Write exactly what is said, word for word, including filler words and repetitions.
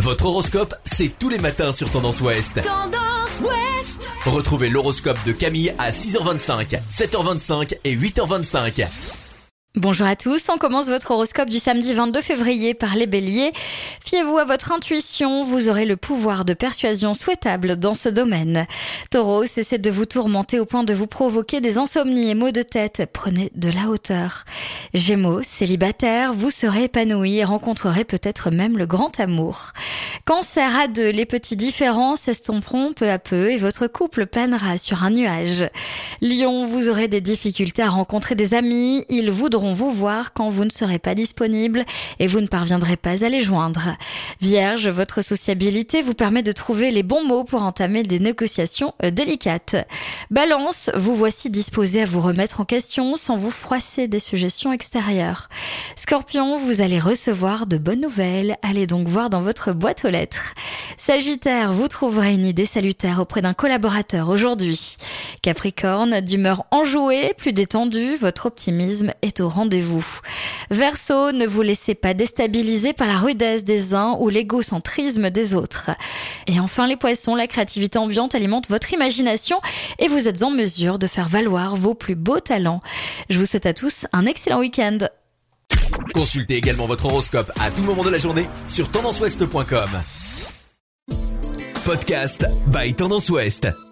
Votre horoscope, c'est tous les matins sur Tendance Ouest. Tendance Ouest. Retrouvez l'horoscope de Camille à six heures vingt-cinq, sept heures vingt-cinq et huit heures vingt-cinq. Bonjour à tous, on commence votre horoscope du samedi vingt-deux février par les béliers. Fiez-vous à votre intuition, vous aurez le pouvoir de persuasion souhaitable dans ce domaine. Taureau, cessez de vous tourmenter au point de vous provoquer des insomnies et maux de tête, prenez de la hauteur. Gémeaux, célibataire, vous serez épanoui et rencontrerez peut-être même le grand amour. Cancer à deux, les petits différends s'estomperont peu à peu et votre couple peinera sur un nuage. Lion, vous aurez des difficultés à rencontrer des amis, ils voudront vous voir quand vous ne serez pas disponible et vous ne parviendrez pas à les joindre. Vierge, votre sociabilité vous permet de trouver les bons mots pour entamer des négociations délicates. Balance, vous voici disposé à vous remettre en question sans vous froisser des suggestions extérieures. Scorpion, vous allez recevoir de bonnes nouvelles, allez donc voir dans votre boîte aux lettres. Sagittaire, vous trouverez une idée salutaire auprès d'un collaborateur aujourd'hui. Capricorne, d'humeur enjouée, plus détendue, votre optimisme est au rendez-vous. Verseau, ne vous laissez pas déstabiliser par la rudesse des uns ou l'égocentrisme des autres. Et enfin les poissons, la créativité ambiante alimente votre imagination et vous êtes en mesure de faire valoir vos plus beaux talents. Je vous souhaite à tous un excellent week-end. Consultez également votre horoscope à tout moment de la journée sur tendance ouest point com. Podcast by Tendance Ouest.